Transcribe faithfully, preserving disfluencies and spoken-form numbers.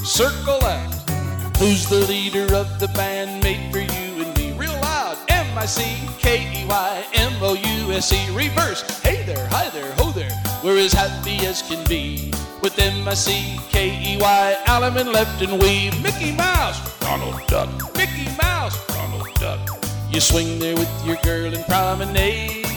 Circle out. Who's the leader of the band made for you and me? Real loud. M I C K E Y M O U S E. Reverse. Hey there, hi there, ho there. We're as happy as can be. With M I C K E Y, Alaman left and we. Mickey Mouse, Donald Duck. Mickey Mouse, Donald Duck. You swing there with your girl and promenade.